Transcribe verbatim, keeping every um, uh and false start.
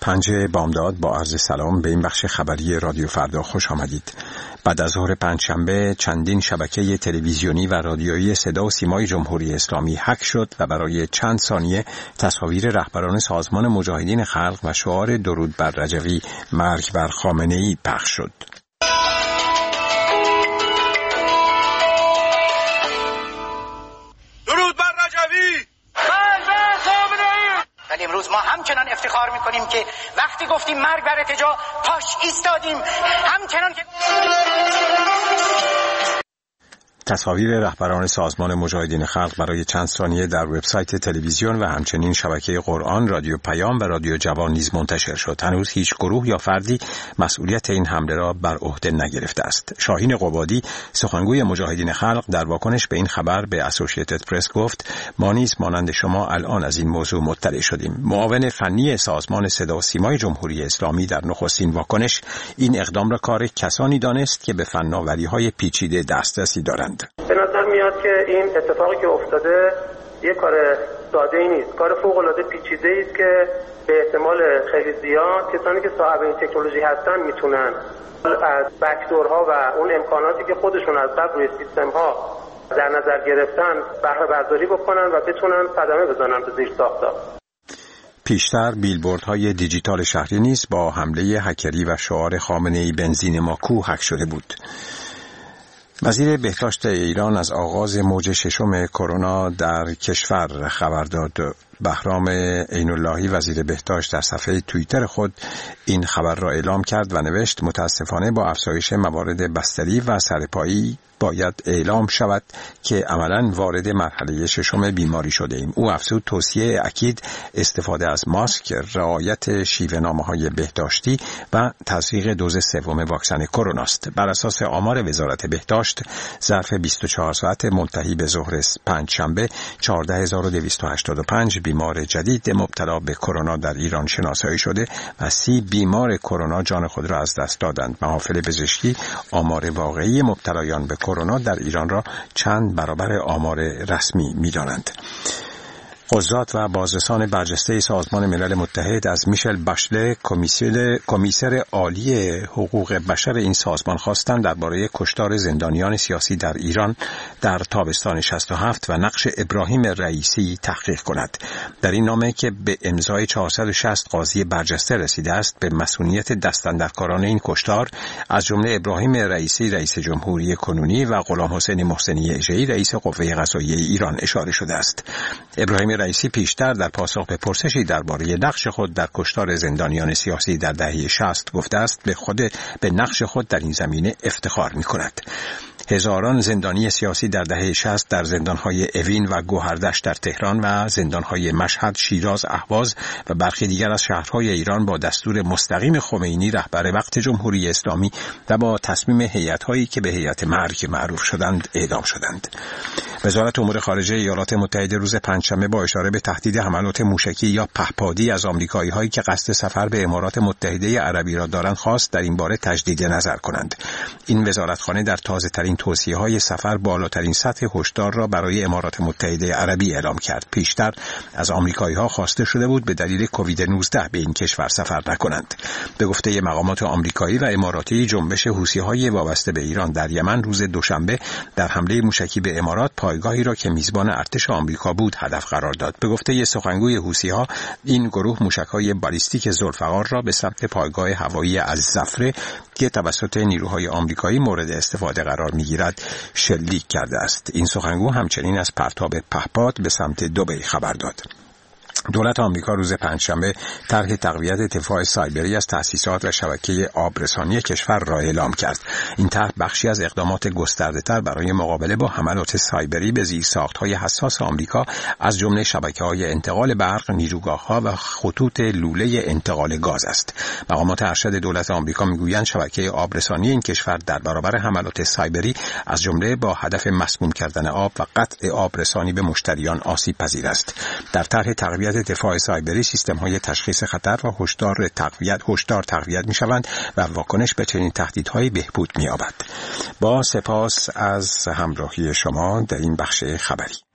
پنجه بامداد با عرض سلام به این بخش خبری رادیو فردا خوش آمدید. بعد از ظهر پنجشنبه چندین شبکه تلویزیونی و رادیویی صدا و سیمای جمهوری اسلامی هک شد و برای چند ثانیه تصاویر رهبران سازمان مجاهدین خلق و شعار درود بر رجوی مرگ بر خامنه‌ای پخش شد. ولی امروز ما همچنان افتخار میکنیم که وقتی گفتیم مرگ بر ارتجاع پاش ایستادیم، همچنان که تصاویر رهبران سازمان مجاهدین خلق برای چند ثانیه در وبسایت تلویزیون و همچنین شبکه قرآن، رادیو پیام و رادیو جوان نیز منتشر شد. هنوز هیچ گروه یا فردی مسئولیت این حمله را بر عهده نگرفته است. شاهین قبادی، سخنگوی مجاهدین خلق، در واکنش به این خبر به اسوسییتد پرس گفت: ما نیز مانند شما الان از این موضوع مطلع شدیم. معاون فنی سازمان صدا و سیمای جمهوری اسلامی در نخستین واکنش این اقدام را کار کسانی دانست که به فناوری‌های پیچیده دسترسی دارند. به نظر میاد که این اتفاقی که افتاده یک کار ساده ای نیست، کار فوق العاده پیچیده ای است که به احتمال خیلی زیاد کسانی که صاحب این تکنولوژی هستن میتونن از بکدورها و اون امکاناتی که خودشون از قبل روی سیستم ها در نظر گرفتن بهره برداری بکنن و بتونن صدمه بزنن به زیر ساختا. پیشتر بیلبوردهای دیجیتال شهری نیز با حمله هکری و شعار خامنه‌ای بنزین ما کو هک شده بود. وزیر بهداشت ایران از آغاز موج ششم کرونا در کشور خبر داد. بهرام عین‌اللهی وزیر بهداشت در صفحه توییتر خود این خبر را اعلام کرد و نوشت: متاسفانه با افزایش موارد بستری و سرپایی باید اعلام شود که عملاً وارد مرحله ششم بیماری شده ایم. او افزود توصیه اکید استفاده از ماسک، رعایت شیوه‌نامه‌های بهداشتی و تزریق دوز سوم واکسن کرونا است. بر اساس آمار وزارت بهداشت ظرف بیست و چهار ساعت منتهی به ظهر پنجشنبه چهارده هزار و دویست و هشتاد و پنج بیمار جدید مبتلا به کرونا در ایران شناسایی شده و سی بیمار کرونا جان خود را از دست دادند. محافل پزشکی آمار واقعی مبتلایان به کرونا در ایران را چند برابر آمار رسمی می‌دانند. قضات و بازرسان برجسته سازمان ملل متحد از میشل باشله، کمیسر عالی حقوق بشر این سازمان، خواستند درباره کشتار زندانیان سیاسی در ایران در تابستان شصت و هفت و نقش ابراهیم رئیسی تحقیق کند. در این نامه که به امضای چهارصد و شصت قاضی برجسته رسیده است، به مسئولیت دستاندرکاران این کشتار از جمله ابراهیم رئیسی رئیس جمهوری کنونی و غلام حسین محسنی اژه‌ای رئیس قوه قضاییه ایران اشاره شده است. ابراهیم رئیسی پیشتر در پاسخ به پرسشی درباره نقش خود در کشتار زندانیان سیاسی در دهه شصت گفته است به خود به نقش خود در این زمینه افتخار می‌کند. هزاران زندانی سیاسی در دهه شصت در زندان‌های اوین و گوهردشت در تهران و زندان‌های مشهد، شیراز، اهواز و برخی دیگر از شهرهای ایران با دستور مستقیم خمینی رهبر وقت جمهوری اسلامی و با تصمیم هیئت‌هایی که به هیئت مرگ معروف شدند اعدام شدند. وزارت امور خارجه ایالات متحده روز پنجشنبه با اشاره به تهدید حملات موشکی یا پهپادی از آمریکایی‌هایی که قصد سفر به امارات متحده عربی را دارند خواست در این باره تجدید نظر کنند. این وزارتخانه در تازه‌ترین توصیه‌های سفر بالاترین سطح هشدار را برای امارات متحده عربی اعلام کرد. پیشتر از آمریکایی‌ها خواسته شده بود به دلیل کووید نوزده به این کشور سفر نکنند. به گفته مقامات آمریکایی و اماراتی، جنبش حوثی‌های وابسته به ایران در یمن روز دوشنبه در حمله موشکی به امارات پایگاهی را که میزبان ارتش آمریکا بود هدف قرار داد. به گفته سخنگوی حوثی‌ها، این گروه موشک‌های بالیستیک ذوالفقار را به سمت پایگاه هوایی الزفره که توسط نیروهای آمریکایی مورد استفاده قرار می‌گیرد شلیک کرده است. این سخنگو همچنین از پرتاب پهپاد به سمت دبی خبر داد. دولت آمریکا روز پنجشنبه طرح تقویت دفاع سایبری از تأسیسات و شبکه آبرسانی کشور را اعلام کرد. این طرح بخشی از اقدامات گسترده‌تر برای مقابله با حملات سایبری به زیرساخت‌های حساس آمریکا از جمله شبکه‌های انتقال برق، نیروگاه‌ها و خطوط لوله انتقال گاز است. مقامات ارشد دولت آمریکا می‌گویند شبکه آبرسانی این کشور در برابر حملات سایبری از جمله با هدف مسموم کردن آب و قطع آبرسانی به مشتریان آسیب پذیر است. در طرح تقویت دفاع سایبری سیستم‌های تشخیص خطر و هشدار تقویت هشدار تقویت می‌شوند و واکنش به چنین تهدیدهایی بهبود می‌یابد. با سپاس از همراهی شما در این بخش خبری.